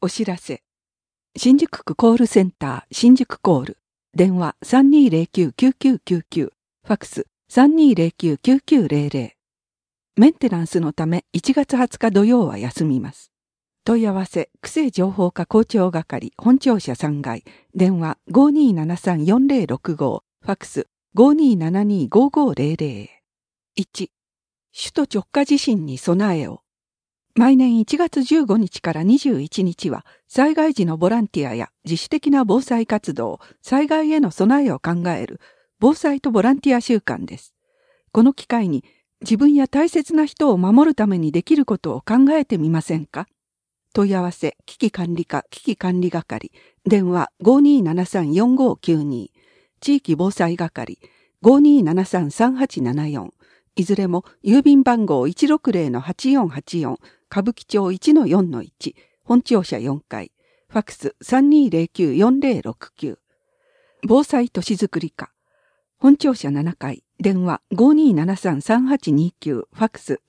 お知らせ。新宿区コールセンター新宿コール。電話 3209-9999。ファックス 3209-9900。メンテナンスのため1月20日土曜は休みます。問い合わせ、区政情報課校長係本庁舎3階。電話 5273-4065。ファックス 5272-5500。1. 首都直下地震に備えを。毎年1月15日から21日は災害時のボランティアや自主的な防災活動、災害への備えを考える防災とボランティア週間です。この機会に自分や大切な人を守るためにできることを考えてみませんか？問い合わせ、危機管理課危機管理係、電話 5273-4592、地域防災係 5273-3874、いずれも郵便番号 160-8484、歌舞伎町 1-4-1、本庁舎4階、ファックス 3209-4069。防災都市づくり課、本庁舎7階、電話 5273-3829、ファックス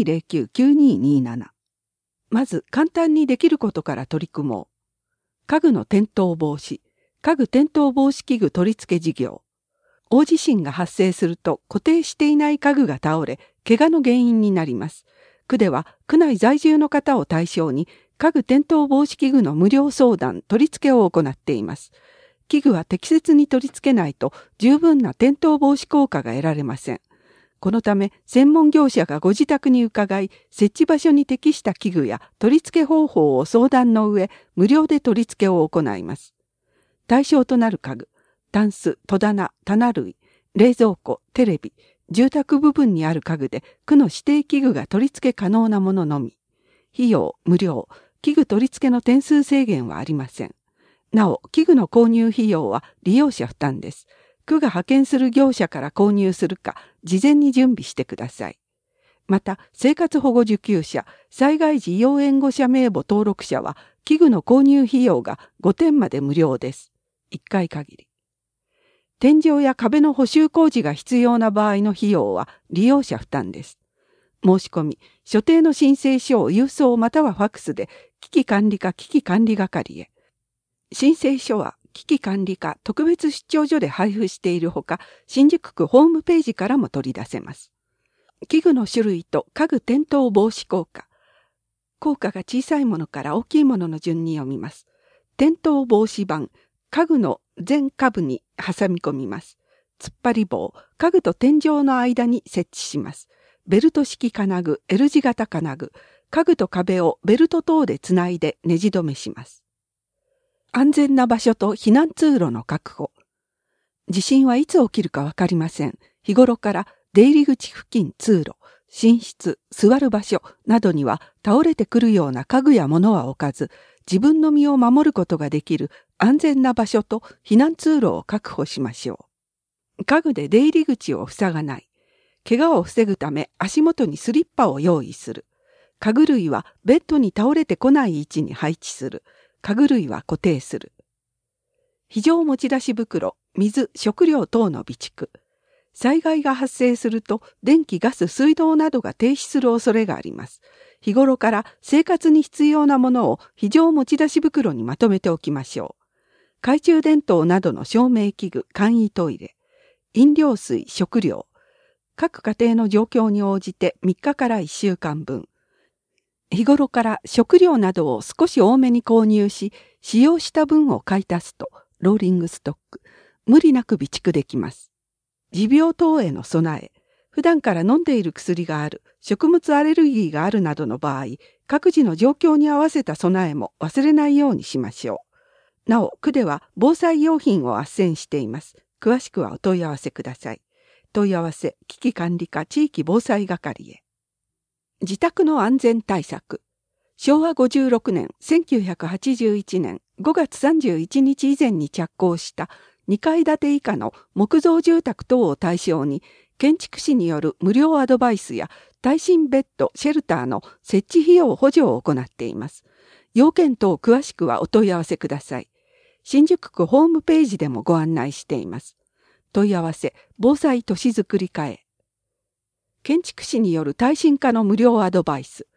3209-9227。まず簡単にできることから取り組もう。家具の転倒防止、家具転倒防止器具取り付け事業。大地震が発生すると固定していない家具が倒れ、怪我の原因になります。区では区内在住の方を対象に家具転倒防止器具の無料相談、取り付けを行っています。器具は適切に取り付けないと十分な転倒防止効果が得られません。このため専門業者がご自宅に伺い、設置場所に適した器具や取り付け方法を相談の上、無料で取り付けを行います。対象となる家具、タンス、戸棚、棚類、冷蔵庫、テレビ、住宅部分にある家具で区の指定器具が取り付け可能なもののみ。費用、無料、器具取り付けの点数制限はありません。なお、器具の購入費用は利用者負担です。区が派遣する業者から購入するか、事前に準備してください。また、生活保護受給者、災害時要援護者名簿登録者は、器具の購入費用が5点まで無料です。1回限り。天井や壁の補修工事が必要な場合の費用は利用者負担です。申し込み、所定の申請書を郵送またはファックスで危機管理課危機管理係へ。申請書は危機管理課特別出張所で配布しているほか、新宿区ホームページからも取り出せます。器具の種類と家具転倒防止効果。効果が小さいものから大きいものの順に読みます。転倒防止板、家具の全下部に挟み込みます。突っ張り棒、家具と天井の間に設置します。ベルト式金具、L 字型金具、家具と壁をベルト等でつないでネジ止めします。安全な場所と避難通路の確保。地震はいつ起きるかわかりません。日頃から出入り口付近通路、寝室、座る場所などには倒れてくるような家具や物は置かず、自分の身を守ることができる安全な場所と避難通路を確保しましょう。家具で出入り口を塞がない。怪我を防ぐため足元にスリッパを用意する。家具類はベッドに倒れてこない位置に配置する。家具類は固定する。非常持ち出し袋、水、食料等の備蓄。災害が発生すると電気、ガス、水道などが停止する恐れがあります。日頃から生活に必要なものを非常持ち出し袋にまとめておきましょう。懐中電灯などの照明器具、簡易トイレ、飲料水、食料。各家庭の状況に応じて3日から1週間分。日頃から食料などを少し多めに購入し、使用した分を買い足すと、ローリングストック、無理なく備蓄できます。持病等への備え、普段から飲んでいる薬がある、食物アレルギーがあるなどの場合、各自の状況に合わせた備えも忘れないようにしましょう。なお、区では防災用品を斡旋しています。詳しくはお問い合わせください。問い合わせ、危機管理課地域防災係へ。自宅の安全対策。昭和56年、1981年5月31日以前に着工した2階建て以下の木造住宅等を対象に、建築士による無料アドバイスや耐震ベッド、シェルターの設置費用補助を行っています。要件等詳しくはお問い合わせください。新宿区ホームページでもご案内しています。問い合わせ、防災都市づくり課へ。建築士による耐震化の無料アドバイス。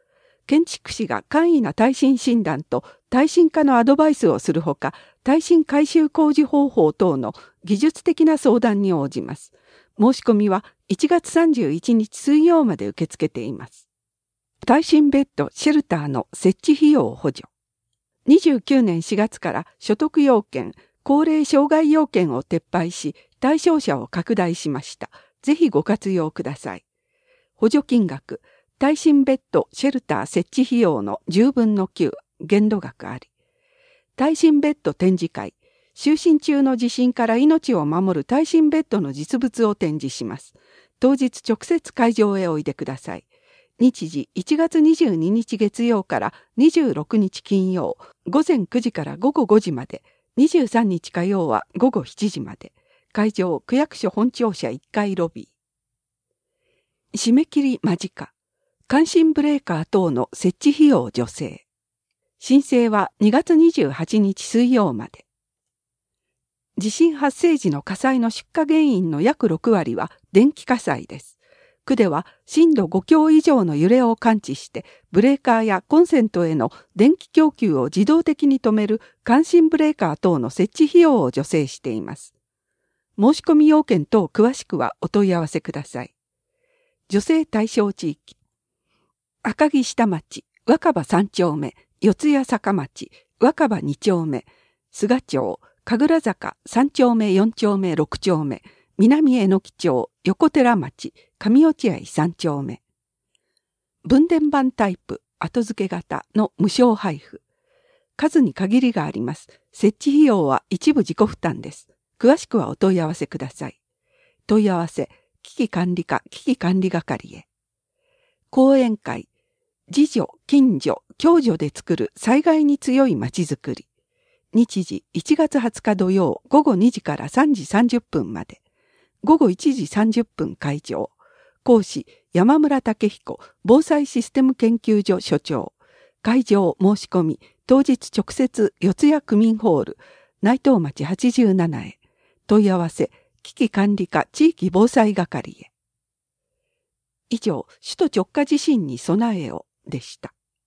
建築士が簡易な耐震診断と耐震化のアドバイスをするほか、耐震改修工事方法等の技術的な相談に応じます。申し込みは1月31日水曜まで受け付けています。耐震ベッド・シェルターの設置費用補助。29年4月から所得要件、高齢障害要件を撤廃し、対象者を拡大しました。ぜひご活用ください。補助金額、耐震ベッド・シェルター設置費用の10分の9、限度額あり。耐震ベッド展示会、就寝中の地震から命を守る耐震ベッドの実物を展示します。当日直接会場へおいでください。日時1月22日月曜から26日金曜、午前9時から午後5時まで、23日火曜は午後7時まで。会場、区役所本庁舎1階ロビー。締め切り間近。感震ブレーカー等の設置費用助成。申請は2月28日水曜まで。地震発生時の火災の出火原因の約6割は電気火災です。区では震度5強以上の揺れを感知してブレーカーやコンセントへの電気供給を自動的に止める感震ブレーカー等の設置費用を助成しています。申し込み要件等詳しくはお問い合わせください。助成対象地域。赤城下町、若葉3丁目、四谷坂町、若葉2丁目、菅町、神楽坂3丁目4丁目6丁目、南榎木町、横寺町、上落合3丁目。分電盤タイプ、後付け型の無償配布。数に限りがあります。設置費用は一部自己負担です。詳しくはお問い合わせください。問い合わせ、危機管理課危機管理係へ。講演会、自助、近所、共助で作る災害に強いまちづくり。日時1月20日土曜午後2時から3時30分まで。午後1時30分会場。講師、山村武彦、防災システム研究所所長。会場申し込み、当日直接四谷区民ホール、内藤町87へ。問い合わせ、危機管理課地域防災係へ。以上、首都直下地震に備えよでした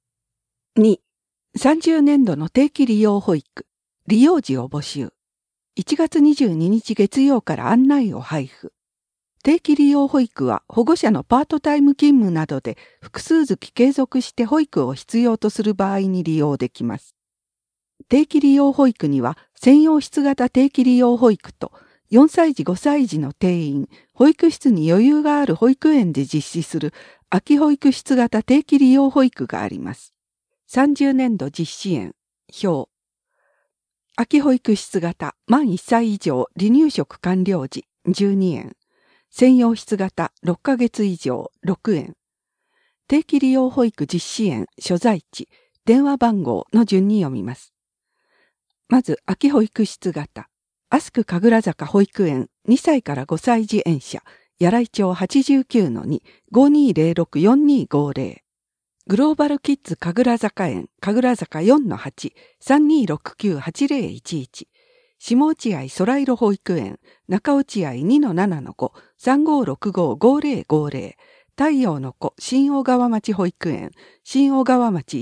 。2、30年度の定期利用保育、利用時を募集。1月22日月曜から案内を配布。定期利用保育は保護者のパートタイム勤務などで複数月継続して保育を必要とする場合に利用できます。定期利用保育には専用室型定期利用保育と4歳児5歳児の定員、保育室に余裕がある保育園で実施する空き保育室型定期利用保育があります。30年度実施園、表。空き保育室型満1歳以上離乳食完了時12円。専用室型6ヶ月以上6円。定期利用保育実施園所在地、電話番号の順に読みます。まず、空き保育室型。アスク神楽坂保育園2歳から5歳児園舎、柳井町 89-2-5206-4250。グローバルキッズ神楽坂園、神楽坂 4-8、3269-8011。下落合空色保育園、中落合 2-7-5、3565-5050。太陽の子、新小川町保育園、新小川町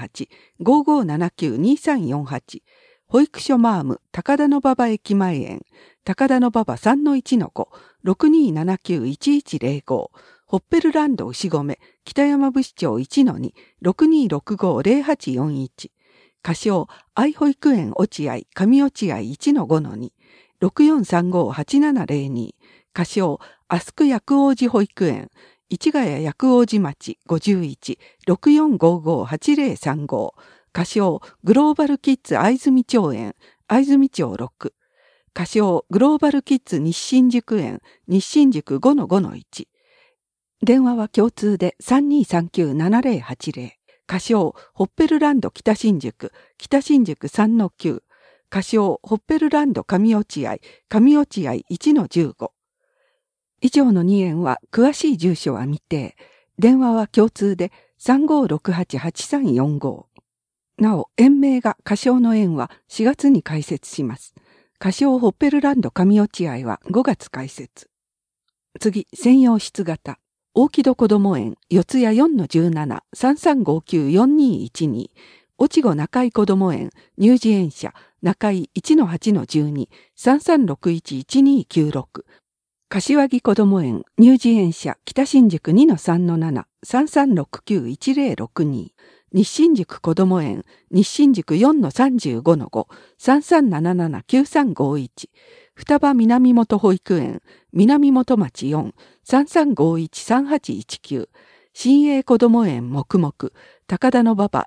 1-8、5579-2348。保育所マーム、高田馬場駅前園、高田馬場 3-1-5、6279-1105。ホッペルランド牛込、北山部市町 1-2、6265-0841。仮称、愛保育園落合、上落合 1-5-2、6435-8702。仮称、アスク薬王子保育園、市ヶ谷薬王子町 51、6455-8035。仮称、グローバルキッズ藍住町園、藍住町6。仮称、グローバルキッズ日新宿園、日新宿 5-5-1。電話は共通で 3239-7080。仮称、ホッペルランド北新宿、北新宿 3-9。仮称、ホッペルランド上落合、上落合 1-15。以上の2園は詳しい住所は未定。電話は共通で 3568-8345。なお、園名が仮称の園は4月に開設します。仮称ホッペルランド上落合は5月開設。次、専用室型。 大木戸こども園、四谷 4-17-3359-4212、越後中井こども園、乳児園舎、中井 1-8-12-3361-1296、柏木こども園、乳児園舎、北新宿 2-3-7-3369-1062、日新宿こども園、日新宿 4-35-5-3377-9351、双葉南本保育園、南本町 4-3351-3819、新栄こども園黙々、高田の馬場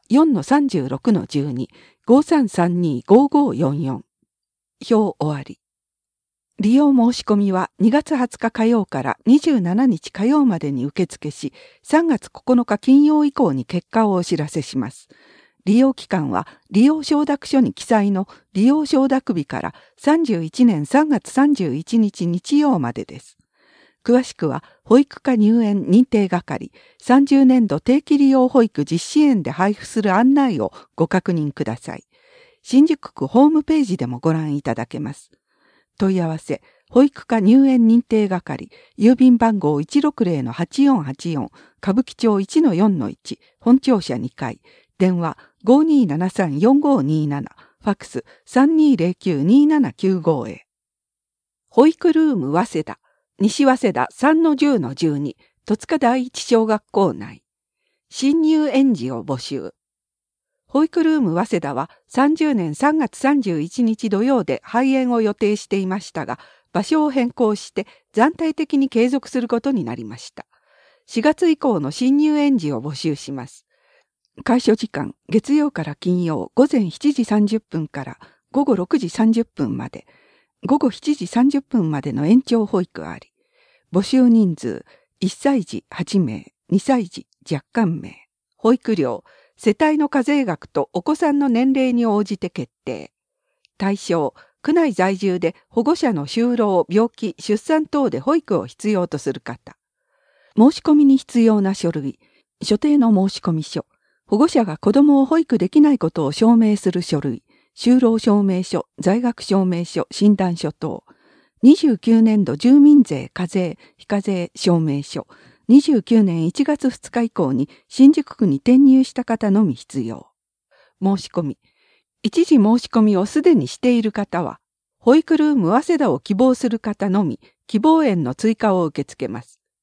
4-36-12、5332-5544。表終わり。利用申し込みは2月20日火曜から27日火曜までに受付し、3月9日金曜以降に結果をお知らせします。利用期間は利用承諾書に記載の利用承諾日から31年3月31日日曜までです。詳しくは保育課入園認定係30年度定期利用保育実施園で配布する案内をご確認ください。新宿区ホームページでもご覧いただけます。問い合わせ、保育課入園認定係、郵便番号 160-8484、歌舞伎町 1-4-1、本庁舎2階、電話 5273-4527、ファックス 3209-2795 へ。保育ルーム早稲田、西早稲田 3-10-12、戸塚第一小学校内。新入園児を募集。保育ルーム早稲田は30年3月31日土曜で廃園を予定していましたが、場所を変更して暫定的に継続することになりました。4月以降の新入園児を募集します。開所時間、月曜から金曜午前7時30分から午後6時30分まで、午後7時30分までの延長保育あり。募集人数、1歳児8名、2歳児若干名。保育料、世帯の課税額とお子さんの年齢に応じて決定。対象、区内在住で保護者の就労、病気、出産等で保育を必要とする方。申し込みに必要な書類、所定の申込書、保護者が子供を保育できないことを証明する書類、就労証明書、在学証明書、診断書等。29年度住民税、課税、非課税証明書。29年1月2日以降に新宿区に転入した方のみ必要。申し込み。一時申し込みをすでにしている方は、保育ルーム早稲田を希望する方のみ、希望園の追加を受け付けます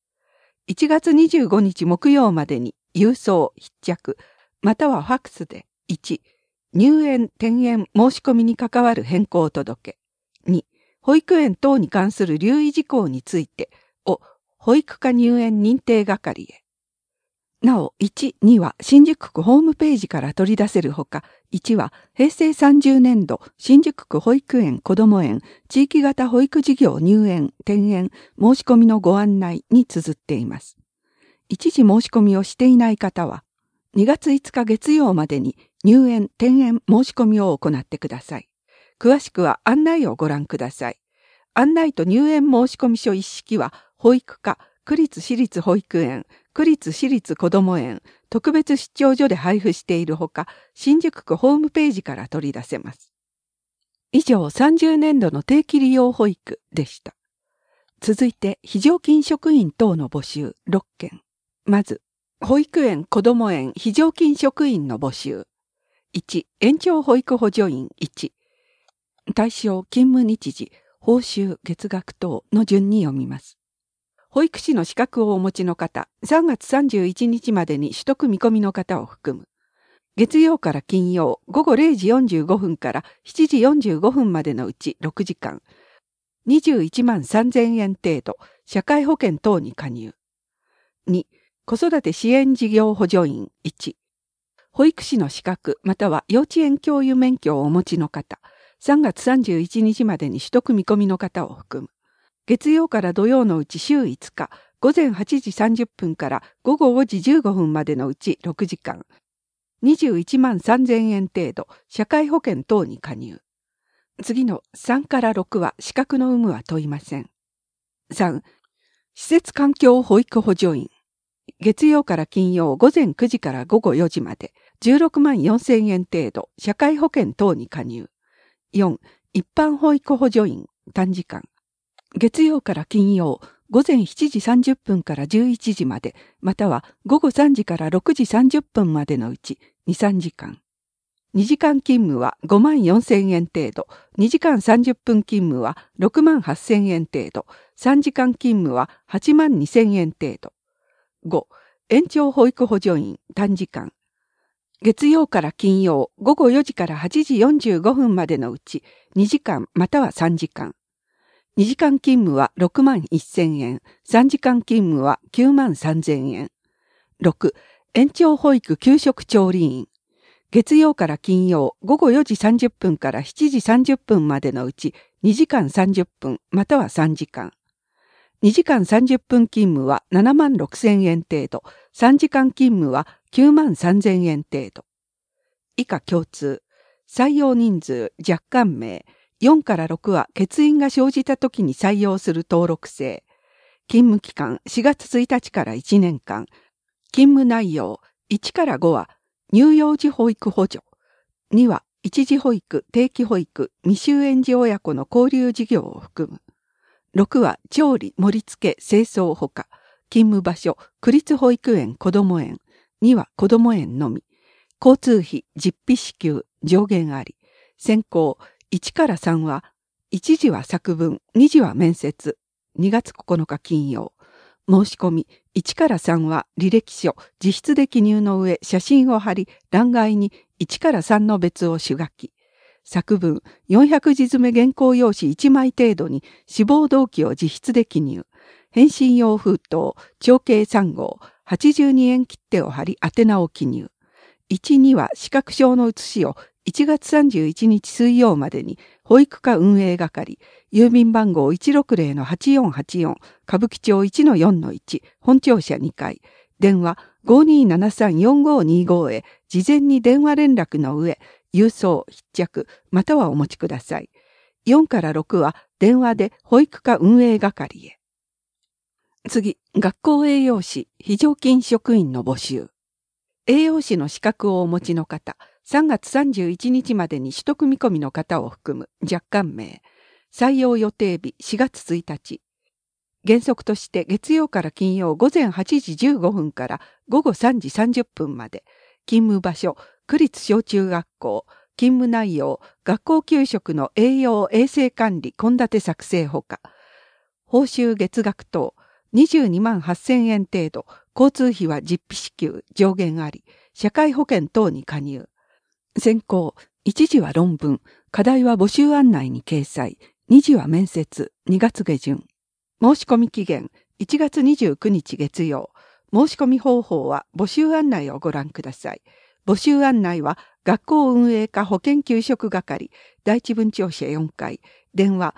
。1月25日木曜までに郵送、必着、またはファックスで1、入園、転園申し込みに関わる変更届。2、保育園等に関する留意事項についてを保育課入園認定係へ。なお、1、2は新宿区ホームページから取り出せるほか、1は平成30年度新宿区保育園こども園地域型保育事業入園、転園申し込みのご案内に綴っています。一時申し込みをしていない方は、2月5日月曜までに入園、転園申し込みを行ってください。詳しくは案内をご覧ください。案内と入園申込書一式は、保育課、区立私立保育園、区立私立こども園、特別出張所で配布しているほか、新宿区ホームページから取り出せます。以上、30年度の定期利用保育でした。続いて、非常勤職員等の募集6件。まず、保育園こども園非常勤職員の募集。1、延長保育補助員1。対象、勤務日時、報酬、月額等の順に読みます。保育士の資格をお持ちの方、3月31日までに取得見込みの方を含む。月曜から金曜、午後0時45分から7時45分までのうち6時間。21万3000円程度、社会保険等に加入。2、子育て支援事業補助員1。保育士の資格または幼稚園教諭免許をお持ちの方、3月31日までに取得見込みの方を含む。月曜から土曜のうち週5日、午前8時30分から午後5時15分までのうち6時間。21万3000円程度、社会保険等に加入。次の3から6は資格の有無は問いません。3、施設環境保育補助員。月曜から金曜午前9時から午後4時まで、16万4000円程度、社会保険等に加入。4、一般保育補助員、短時間。月曜から金曜、 午前7時30分から11時まで、または午後3時から6時30分までのうち2、3時間。2時間勤務は5万4千円程度、2時間30分勤務は6万8千円程度、3時間勤務は8万2千円程度。5、延長保育補助員短時間。月曜から金曜午後4時から8時45分までのうち2時間または3時間。2時間勤務は6万1千円、3時間勤務は9万3千円。6、延長保育給食調理員。月曜から金曜午後4時30分から7時30分までのうち2時間30分または3時間。2時間30分勤務は7万6千円程度、3時間勤務は9万3千円程度。以下共通。採用人数、若干名。4から6は欠員が生じた時に採用する登録制。勤務期間4月1日から1年間。勤務内容1から5は乳幼児保育補助。2は一時保育、定期保育、未就園児親子の交流事業を含む。6は調理、盛り付け、清掃ほか。勤務場所、区立保育園、子ども園。2は子ども園のみ。交通費、実費支給、上限あり。選考、1から3は、1時は作文、2時は面接。2月9日金曜。申し込み、1から3は履歴書、自筆で記入の上、写真を貼り、欄外に1から3の別を手書き。作文、400字詰め原稿用紙1枚程度に志望動機を自筆で記入。返信用封筒、長径3号、82円切手を貼り宛名を記入。1、2は視覚証の写しを1月31日水曜までに保育課運営係、郵便番号 160-8484 歌舞伎町 1-4-1 本庁舎2階、電話 5273-4525 へ事前に電話連絡の上、郵送、必着、またはお持ちください。4から6は電話で保育課運営係へ。次、学校栄養士、非常勤職員の募集。栄養士の資格をお持ちの方、3月31日までに取得見込みの方を含む若干名。採用予定日4月1日。原則として月曜から金曜午前8時15分から午後3時30分まで。勤務場所、区立小中学校。勤務内容、学校給食の栄養衛生管理献立作成ほか。報酬月額等、22万8千円程度。交通費は実費支給、上限あり。社会保険等に加入。選考、1次は論文。課題は募集案内に掲載。2次は面接、2月下旬。申し込み期限、1月29日月曜。申し込み方法は募集案内をご覧ください。募集案内は学校運営課保健給食係、第一分庁舎4階、電話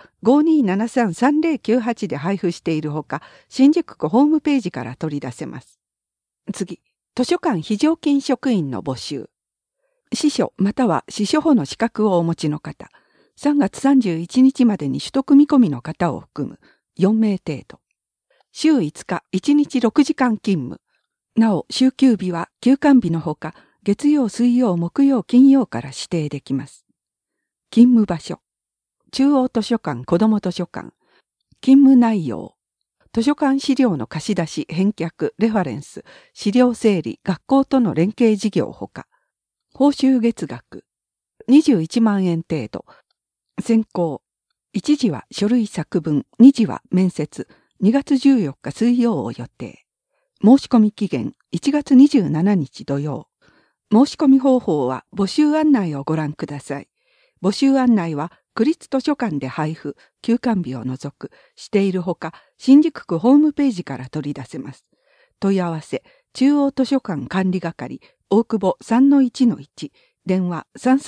5273-3098 で配布しているほか、新宿区ホームページから取り出せます。次、図書館非常勤職員の募集。司書または司書補の資格をお持ちの方、3月31日までに取得見込みの方を含む4名程度。週5日、1日6時間勤務。なお、週休日は休館日のほか、月曜、水曜、木曜、金曜から指定できます。勤務場所。中央図書館、子ども図書館。勤務内容。図書館資料の貸し出し、返却、レファレンス、資料整理、学校との連携事業ほか。報酬月額。21万円程度。選考。1次は書類作文、2次は面接、2月14日水曜を予定。申し込み期限、1月27日土曜。申し込み方法は募集案内をご覧ください。募集案内は区立図書館で配布、休館日を除く、しているほか、新宿区ホームページから取り出せます。問い合わせ、中央図書館管理係、大久保 3-1-1、電話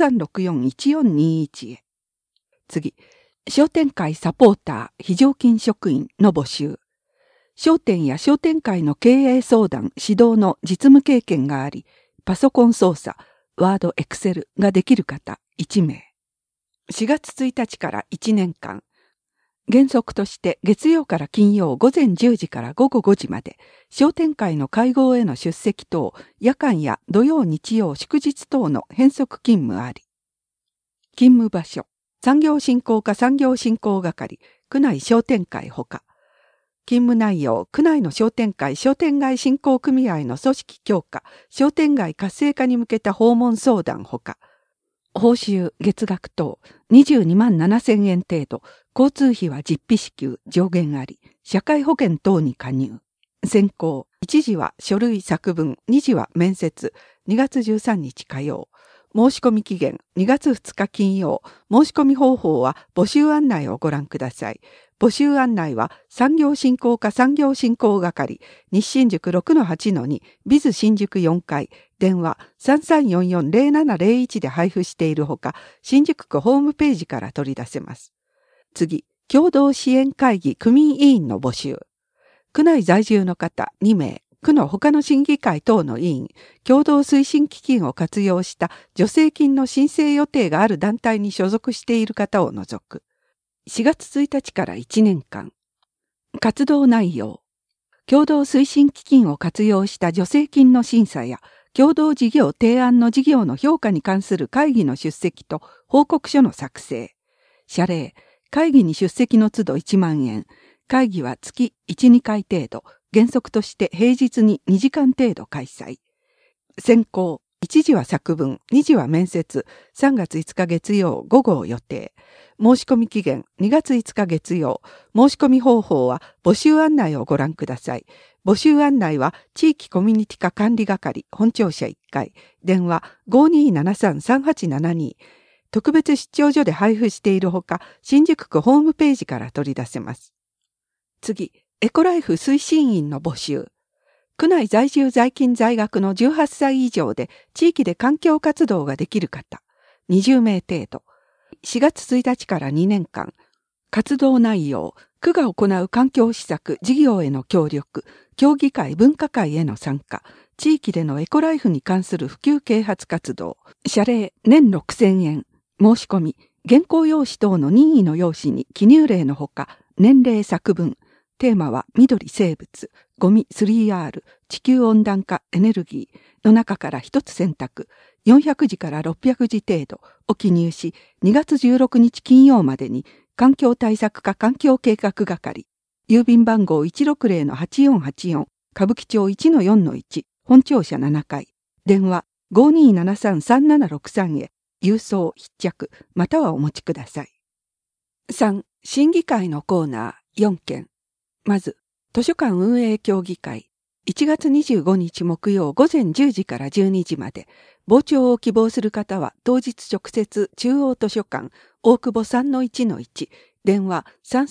3364-1421 へ。次、商店会サポーター非常勤職員の募集。商店や商店会の経営相談、指導の実務経験があり、パソコン操作、ワード、エクセルができる方1名。4月1日から1年間。原則として月曜から金曜午前10時から午後5時まで、商店会の会合への出席等、夜間や土曜日曜祝日等の変則勤務あり。勤務場所、産業振興課産業振興係、区内商店会ほか。 勤務内容、区内の商店会、商店街振興組合の組織強化、商店街活性化に向けた訪問相談ほか、報酬、月額等、22万7,000円程度、交通費は実費支給、上限あり、社会保険等に加入。選考、1次は書類作文、2次は面接、2月13日火曜。申し込み期限、2月2日金曜。申し込み方法は募集案内をご覧ください。募集案内は産業振興課産業振興係、西新宿 6-8-2、ビズ新宿4階、電話 3344-0701 で配布しているほか、新宿区ホームページから取り出せます。次、共同支援会議区民委員の募集。区内在住の方2名、区の他の審議会等の委員、共同推進基金を活用した助成金の申請予定がある団体に所属している方を除く。4月1日から1年間。活動内容。共同推進基金を活用した助成金の審査や、共同事業提案の事業の評価に関する会議の出席と報告書の作成。謝礼。会議に出席の都度1万円。会議は月1、2回程度。原則として平日に2時間程度開催。選考。1次は作文、2次は面接、3月5日月曜午後を予定。申し込み期限、2月5日月曜。申し込み方法は募集案内をご覧ください。募集案内は地域コミュニティ課管理係、本庁舎1階、電話 5273-3872。特別出張所で配布しているほか、新宿区ホームページから取り出せます。次、エコライフ推進員の募集。区内在住在勤在学の18歳以上で地域で環境活動ができる方、20名程度。4月1日から2年間。活動内容、区が行う環境施策、事業への協力、協議会、分科会への参加、地域でのエコライフに関する普及啓発活動、謝礼、年6,000円。申し込み、原稿用紙等の任意の用紙に記入例のほか、年齢作文、テーマは緑生物、ゴミ 3R、地球温暖化エネルギーの中から一つ選択、400字から600字程度を記入し、2月16日金曜までに環境対策課環境計画係、郵便番号 160-8484、歌舞伎町 1-4-1、本庁舎7階、電話 5273-3763 へ、郵送必着、またはお持ちください。3. 審議会のコーナー4件。まず、図書館運営協議会。1月25日木曜午前10時から12時まで。傍聴を希望する方は当日直接中央図書館大久保 3-1-1 電話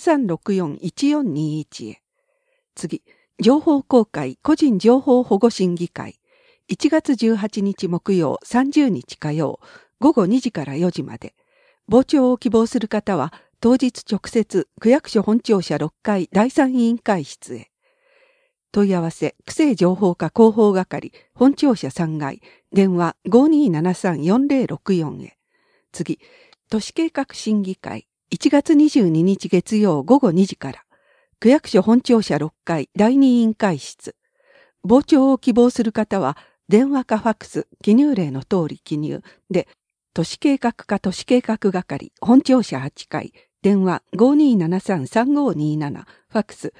3364-1421 へ。次、情報公開個人情報保護審議会。1月18日木曜30日火曜午後2時から4時まで。傍聴を希望する方は当日直接区役所本庁舎6階第3委員会室へ。問い合わせ区政情報課広報係本庁舎3階電話 5273-4064 へ。次、都市計画審議会1月22日月曜午後2時から区役所本庁舎6階第2委員会室。傍聴を希望する方は電話かファックス記入例の通り記入で、都市計画課都市計画係本庁舎8階電話 5273-3527 ファックス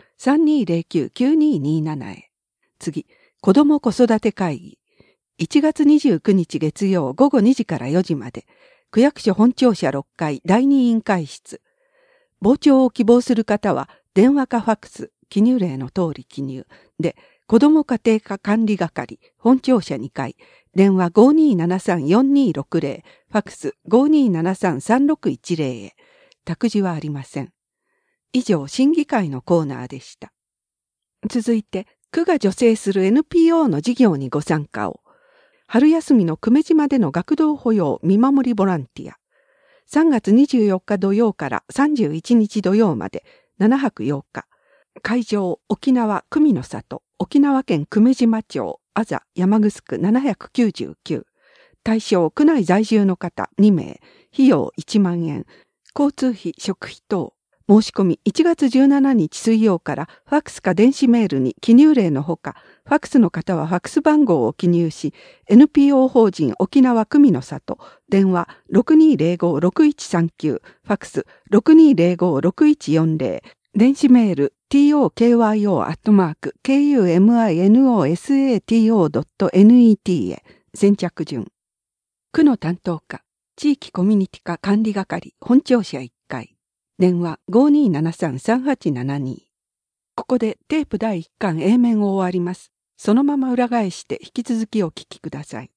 3209-9227 へ。次、子ども子育て会議1月29日月曜午後2時から4時まで区役所本庁舎6階第2委員会室。傍聴を希望する方は電話かファックス記入例の通り記入で、子ども家庭科管理係本庁舎2階電話 5273-4260 ファックス 5273-3610 へ。託児はありません。以上、審議会のコーナーでした。続いて、区が助成する NPO の事業にご参加を。春休みの久米島での学童保養見守りボランティア。3月24日土曜から31日土曜まで7泊8日。会場、沖縄久美の里、沖縄県久米島町、あざ山城区799。対象、区内在住の方2名。費用1万円。交通費、食費等。申し込み1月17日水曜からファックスか電子メールに記入例のほか、ファックスの方はファックス番号を記入し、NPO 法人沖縄久美の里、電話 6205-6139、ファックス 6205-6140、 電子メール tokyo@kuminosato.net へ先着順。区の担当課、地域コミュニティ課管理係、本庁舎1階。電話 5273-3872。ここでテープ第1巻 A 面を終わります。そのまま裏返して引き続きお聞きください。